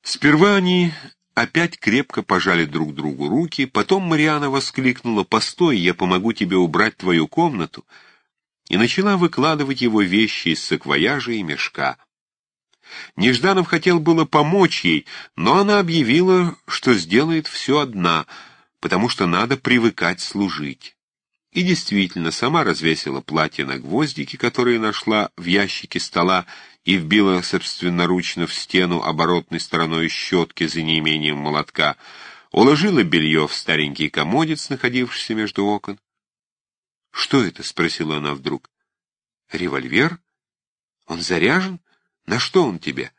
Сперва они опять крепко пожали друг другу руки, потом Марианна воскликнула: «Постой, я помогу тебе убрать твою комнату», и начала выкладывать его вещи из саквояжа и мешка. Нежданов хотел было помочь ей, но она объявила, что сделает все одна, потому что надо привыкать служить. И действительно, сама развесила платье на гвоздики, которые нашла в ящике стола, и вбила собственноручно в стену оборотной стороной щетки за неимением молотка, уложила белье в старенький комодец, находившийся между окон. «Что это?» — спросила она вдруг. «Револьвер? Он заряжен? На что он тебе?»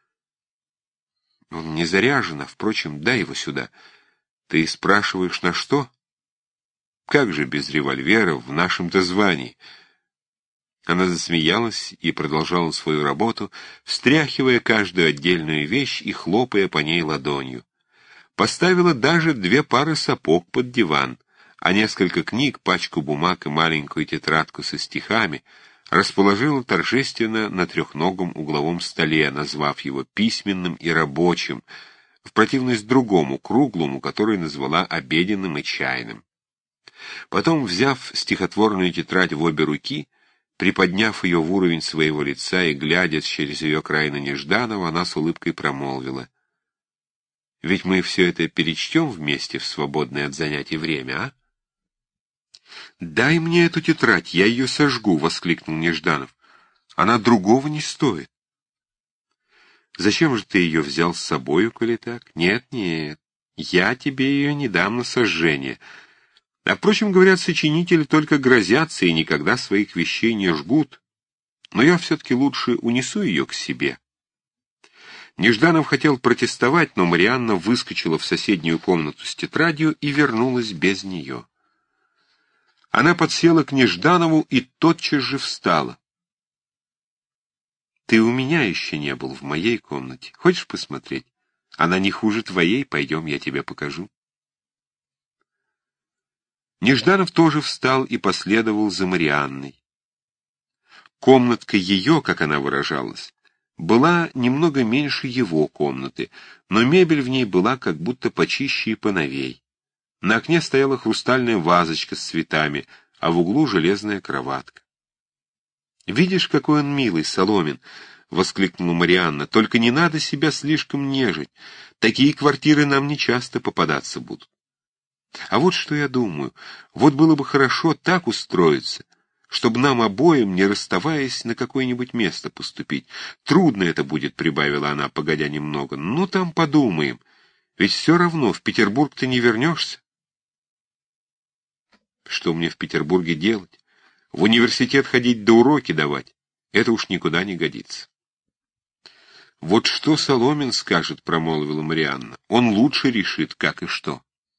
«Он не заряжен, а, впрочем, дай его сюда. Ты спрашиваешь, на что?» «Как же без револьвера в нашем-то звании?» Она засмеялась и продолжала свою работу, встряхивая каждую отдельную вещь и хлопая по ней ладонью. Поставила даже 2 пары сапог под диван, а несколько книг, пачку бумаг и маленькую тетрадку со стихами расположила торжественно на трехногом угловом столе, назвав его письменным и рабочим, в противность другому, круглому, который назвала обеденным и чайным. Потом, взяв стихотворную тетрадь в обе руки, приподняв ее в уровень своего лица и глядя через ее край на Нежданова, она с улыбкой промолвила: «Ведь мы все это перечтем вместе в свободное от занятий время, а?» «Дай мне эту тетрадь, я ее сожгу!» — воскликнул Нежданов. «Она другого не стоит». «Зачем же ты ее взял с собою, коли так?» «Нет, нет, я тебе ее не дам на сожжение. А, впрочем, говорят, сочинители только грозятся и никогда своих вещей не жгут. Но я все-таки лучше унесу ее к себе». Нежданов хотел протестовать, но Марианна выскочила в соседнюю комнату с тетрадью и вернулась без нее. Она подсела к Нежданову и тотчас же встала. «Ты у меня еще не был, в моей комнате. Хочешь посмотреть? Она не хуже твоей, пойдем, я тебе покажу». Нежданов тоже встал и последовал за Марианной. Комнатка ее, как она выражалась, была немного меньше его комнаты, но мебель в ней была как будто почище и поновей. На окне стояла хрустальная вазочка с цветами, а в углу железная кроватка. «Видишь, какой он милый, Соломин!» — воскликнула Марианна. «Только не надо себя слишком нежить. Такие квартиры нам нечасто попадаться будут. А вот что я думаю. Вот было бы хорошо так устроиться, чтобы нам обоим, не расставаясь, на какое-нибудь место поступить. Трудно это будет», — прибавила она, погодя немного. «Ну, там подумаем. Ведь все равно в Петербург ты не вернешься». «Что мне в Петербурге делать? В университет ходить да уроки давать? Это уж никуда не годится». «Вот что Соломин скажет», — промолвила Марианна. «Он лучше решит, как и что».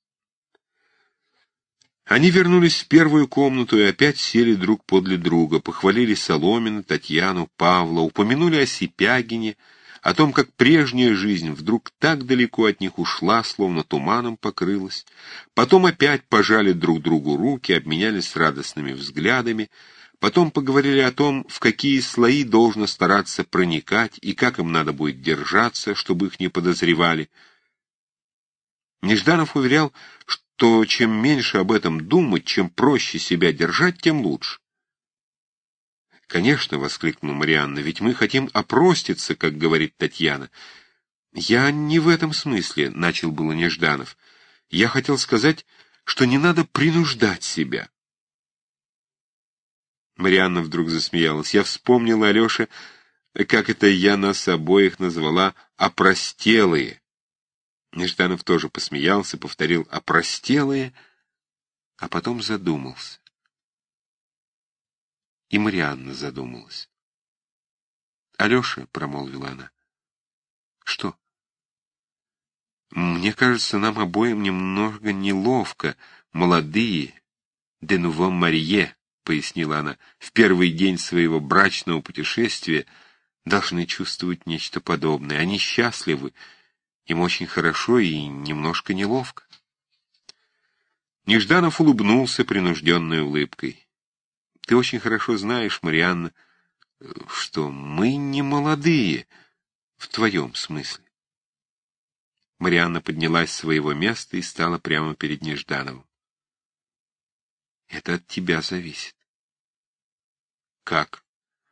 Они вернулись в первую комнату и опять сели друг подле друга, похвалили Соломина, Татьяну, Павла, упомянули о Сипягине, о том, как прежняя жизнь вдруг так далеко от них ушла, словно туманом покрылась. Потом опять пожали друг другу руки, обменялись радостными взглядами. Потом поговорили о том, в какие слои должно стараться проникать и как им надо будет держаться, чтобы их не подозревали. Нежданов уверял, что чем меньше об этом думать, чем проще себя держать, тем лучше. «Конечно», — воскликнула Марианна, — «ведь мы хотим опроститься, как говорит Татьяна». «Я не в этом смысле», — начал было Нежданов. «Я хотел сказать, что не надо принуждать себя». Марианна вдруг засмеялась. «Я вспомнила, Алеша, как это я нас обоих назвала «опростелые». Нежданов тоже посмеялся, повторил «опростелые», а потом задумался. И Марианна задумалась. «Алеша», — промолвила она. «Что?» «Мне кажется, нам обоим немного неловко, молодые, de nouveau mariés», — пояснила она, «в первый день своего брачного путешествия должны чувствовать нечто подобное. Они счастливы, им очень хорошо и немножко неловко». Нежданов улыбнулся принужденной улыбкой. «Ты очень хорошо знаешь, Марианна, что мы не молодые в твоем смысле. Марианна поднялась с своего места и стала прямо перед Неждановым. «Это от тебя зависит». «Как?»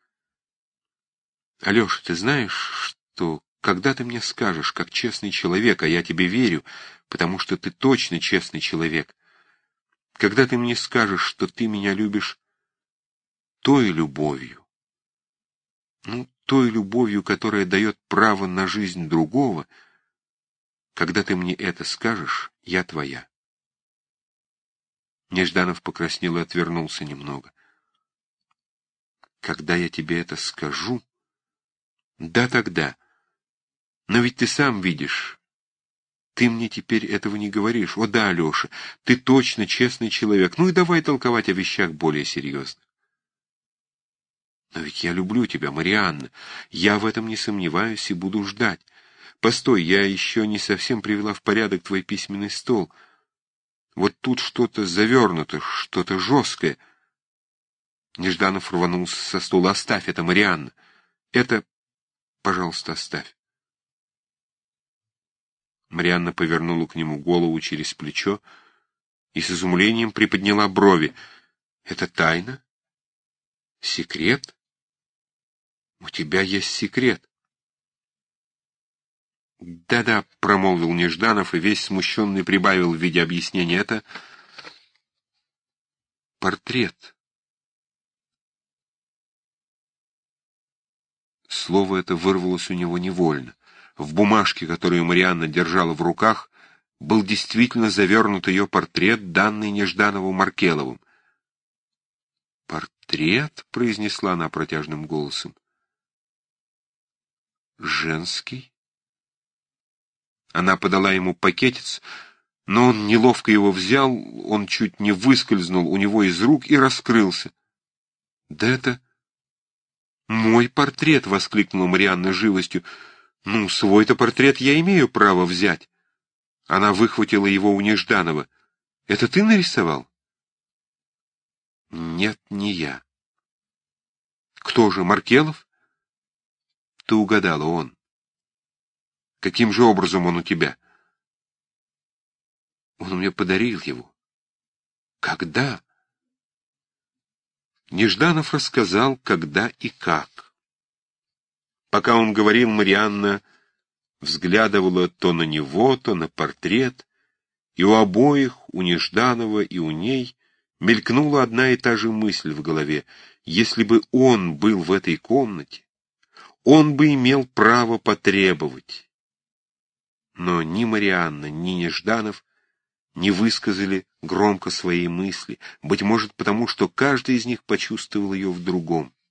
«Алеша, ты знаешь, что когда ты мне скажешь, как честный человек, а я тебе верю, потому что ты точно честный человек, когда ты мне скажешь, что ты меня любишь той любовью, той любовью, которая дает право на жизнь другого, когда ты мне это скажешь, я твоя». Нежданов покраснел и отвернулся немного. «Когда я тебе это скажу?» «Да, тогда. Но ведь ты сам видишь. Ты мне теперь этого не говоришь. О да, Алеша, ты точно честный человек. Ну и давай толковать о вещах более серьезных». «Но ведь я люблю тебя, Марианна. Я в этом не сомневаюсь и буду ждать. Постой, я еще не совсем привела в порядок твой письменный стол. Вот тут что-то завернуто, что-то жесткое». Нежданов рванулся со стула. «Оставь это, Марианна. Это... Пожалуйста, оставь». Марианна повернула к нему голову через плечо и с изумлением приподняла брови. «Это тайна? Секрет? У тебя есть секрет?» «Да-да», — промолвил Нежданов и весь смущенный прибавил в виде объяснения. «Это портрет». Слово это вырвалось у него невольно. В бумажке, которую Марианна держала в руках, был действительно завернут ее портрет, данный Нежданову Маркеловым. «Портрет?» — произнесла она протяжным голосом. «Женский?» Она подала ему пакетец, но он неловко его взял, он чуть не выскользнул у него из рук и раскрылся. «Да это мой портрет!» — воскликнула Марианна живостью. «Ну, свой-то портрет я имею право взять». Она выхватила его у Нежданова. «Это ты нарисовал?» «Нет, не я». «Кто же, Маркелов?» «Ты угадала, он». «Каким же образом он у тебя?» «Он мне подарил его». «Когда?» Нежданов рассказал, когда и как. Пока он говорил, Марианна взглядывала то на него, то на портрет, и у обоих, у Нежданова и у ней, мелькнула одна и та же мысль в голове. Если бы он был в этой комнате, он бы имел право потребовать. Но ни Марианна, ни Нежданов не высказали громко своей мысли, быть может, потому что каждый из них почувствовал ее в другом.